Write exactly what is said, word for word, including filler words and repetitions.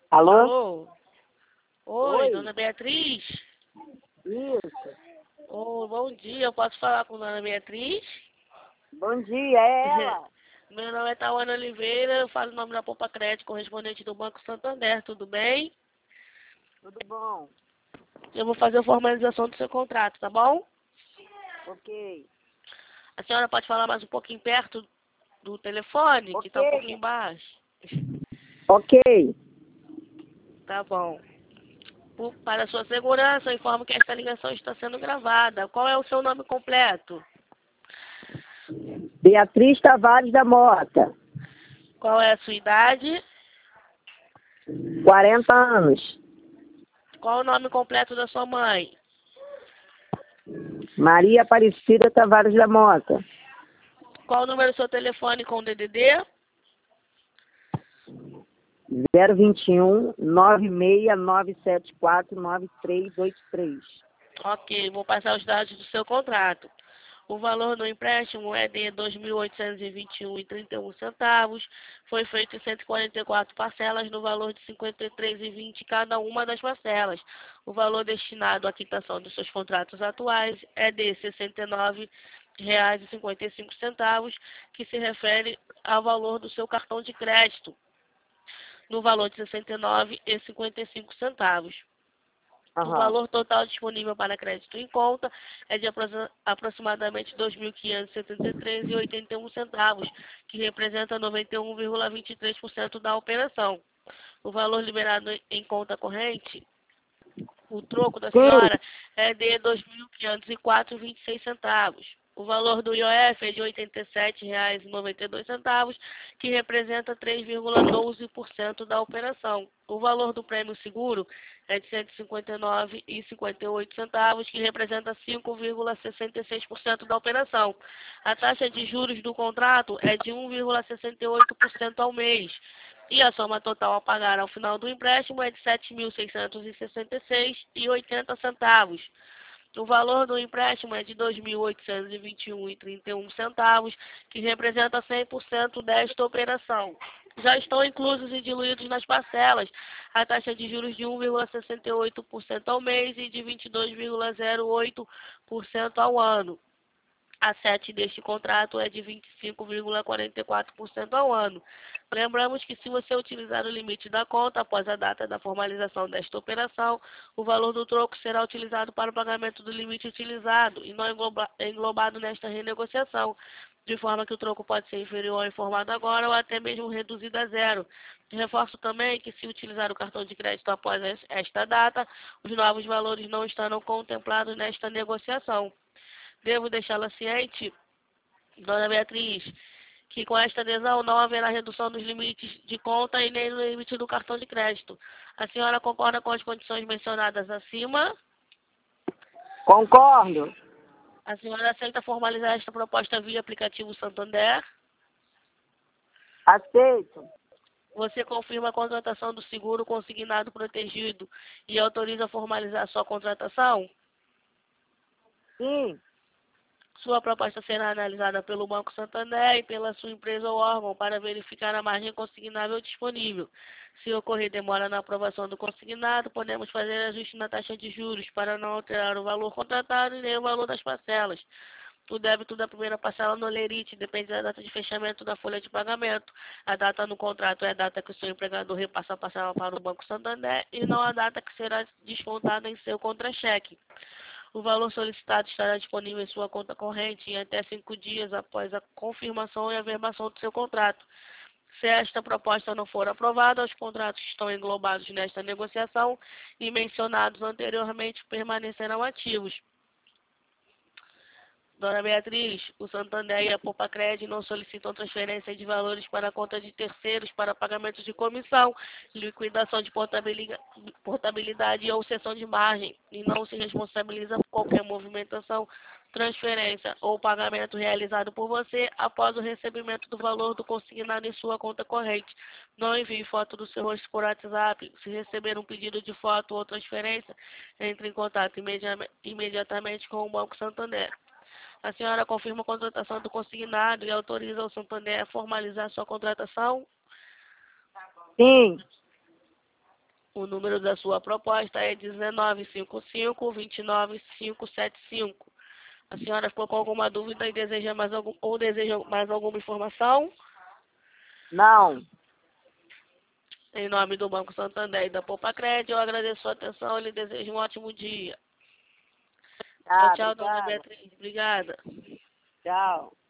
Alô? Alô? Oi, Oi? dona Beatriz? Isso. Oi, bom dia. Eu posso falar com dona Beatriz? Bom dia, é ela? Meu nome é Tawana Oliveira, eu falo o nome da Poupa Crédito, correspondente do Banco Santander, tudo bem? Tudo bom? Eu vou fazer a formalização do seu contrato, tá bom? Ok. A senhora pode falar mais um pouquinho perto do telefone, que tá um Ok. pouquinho baixo? Ok. Tá bom. Por- Para a sua segurança, eu informo que esta ligação está sendo gravada. Qual é o seu nome completo? Beatriz Tavares da Mota, Qual é a sua idade? quarenta anos. Qual é o nome completo da sua mãe? Maria Aparecida Tavares da Mota, Qual o número do seu telefone com D D D? zero vinte e um, nove seis nove sete quatro, nove três oito três. Ok, vou passar os dados do seu contrato. O valor do empréstimo é de dois mil oitocentos e vinte e um reais e trinta e um centavos. Foi feito em cento e quarenta e quatro parcelas no valor de cinquenta e três reais e vinte centavos cada uma das parcelas. O valor destinado à quitação dos seus contratos atuais é de sessenta e nove reais e cinquenta e cinco centavos, que se refere ao valor do seu cartão de crédito, no valor de sessenta e nove reais e cinquenta e cinco centavos. O Aham. valor total disponível para crédito em conta é de aproxi- aproximadamente dois mil quinhentos e setenta e três reais e oitenta e um centavos, que representa noventa e um vírgula vinte e três por cento da operação. O valor liberado em conta corrente, o troco da Sim. senhora, é de dois mil quinhentos e quatro reais e vinte e seis centavos. O valor do I O F é de oitenta e sete reais e noventa e dois centavos, que representa três vírgula doze por cento da operação. O valor do prêmio seguro é de cento e cinquenta e nove reais e cinquenta e oito centavos, que representa cinco vírgula sessenta e seis por cento da operação. A taxa de juros do contrato é de um vírgula sessenta e oito por cento ao mês. E a soma total a pagar ao final do empréstimo é de sete mil seiscentos e sessenta e seis reais e oitenta centavos. O valor do empréstimo é de dois mil oitocentos e vinte e um reais e trinta e um centavos, que representa cem por cento desta operação. Já estão inclusos e diluídos nas parcelas a taxa de juros de um vírgula sessenta e oito por cento ao mês e de vinte e dois vírgula zero oito por cento ao ano. A sete deste contrato é de vinte e cinco vírgula quarenta e quatro por cento ao ano. Lembramos que se você utilizar o limite da conta após a data da formalização desta operação, o valor do troco será utilizado para o pagamento do limite utilizado e não engloba, englobado nesta renegociação, de forma que o troco pode ser inferior ao informado agora ou até mesmo reduzido a zero. Reforço também que se utilizar o cartão de crédito após esta data, os novos valores não estarão contemplados nesta negociação. Devo deixá-la ciente, dona Beatriz, que com esta adesão não haverá redução dos limites de conta e nem no limite do cartão de crédito. A senhora concorda com as condições mencionadas acima? Concordo. A senhora aceita formalizar esta proposta via aplicativo Santander? Aceito. Você confirma a contratação do seguro consignado protegido e autoriza a formalizar sua contratação? Sim. Sua proposta será analisada pelo Banco Santander e pela sua empresa ou órgão para verificar a margem consignável disponível. Se ocorrer demora na aprovação do consignado, podemos fazer ajuste na taxa de juros para não alterar o valor contratado e nem o valor das parcelas. O débito da primeira parcela no Lerite depende da data de fechamento da folha de pagamento. A data no contrato é a data que o seu empregador repassa a parcela para o Banco Santander e não a data que será descontada em seu contra-cheque. O valor solicitado estará disponível em sua conta corrente em até cinco dias após a confirmação e averbação do seu contrato. Se esta proposta não for aprovada, os contratos que estão englobados nesta negociação e mencionados anteriormente permanecerão ativos. Dona Beatriz, o Santander e a Poupa-Cred não solicitam transferência de valores para a conta de terceiros para pagamento de comissão, liquidação de portabilidade, portabilidade ou cessão de margem e não se responsabiliza por qualquer movimentação, transferência ou pagamento realizado por você após o recebimento do valor do consignado em sua conta corrente. Não envie foto do seu rosto por WhatsApp. Se receber um pedido de foto ou transferência, entre em contato imediatamente com o Banco Santander. A senhora confirma a contratação do consignado e autoriza o Santander a formalizar sua contratação? Sim. O número da sua proposta é dezenove cinquenta e cinco, vinte e nove, quinhentos e setenta e cinco. A senhora ficou com alguma dúvida e deseja mais algum, ou deseja mais alguma informação? Não. Em nome do Banco Santander e da Poupa Crédito, eu agradeço a sua atenção e lhe desejo um ótimo dia. Tá, Tchau, tchau, dona obrigada. Beatriz. Obrigada. Tchau.